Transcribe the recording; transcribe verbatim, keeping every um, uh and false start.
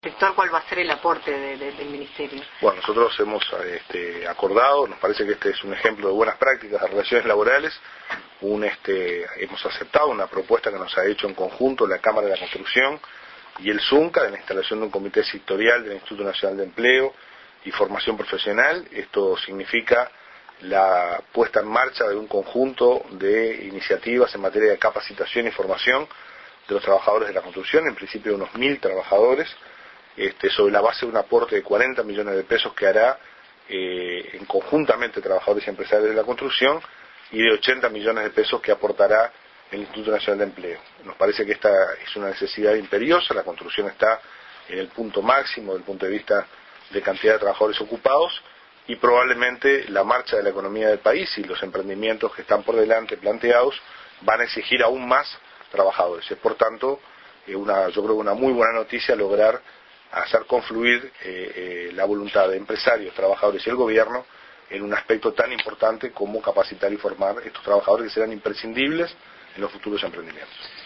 sector, ¿cuál va a ser el aporte de, de, del Ministerio? Bueno, nosotros hemos este, acordado, nos parece que este es un ejemplo de buenas prácticas de relaciones laborales, un, este, hemos aceptado una propuesta que nos ha hecho en conjunto la Cámara de la Construcción y el ZUNCA de la instalación de un comité sectorial del Instituto Nacional de Empleo y Formación Profesional. Esto significa la puesta en marcha de un conjunto de iniciativas en materia de capacitación y formación de los trabajadores de la construcción, en principio de unos mil trabajadores, Este, sobre la base de un aporte de cuarenta millones de pesos que hará eh, en conjuntamente trabajadores y empresarios de la construcción y de ochenta millones de pesos que aportará el Instituto Nacional de Empleo. Nos parece que esta es una necesidad imperiosa, la construcción está en el punto máximo desde el punto de vista de cantidad de trabajadores ocupados y probablemente la marcha de la economía del país y los emprendimientos que están por delante planteados van a exigir aún más trabajadores. Es por tanto eh, una, yo creo que una muy buena noticia lograr hacer confluir eh, eh, la voluntad de empresarios, trabajadores y el gobierno en un aspecto tan importante como capacitar y formar estos trabajadores que serán imprescindibles en los futuros emprendimientos.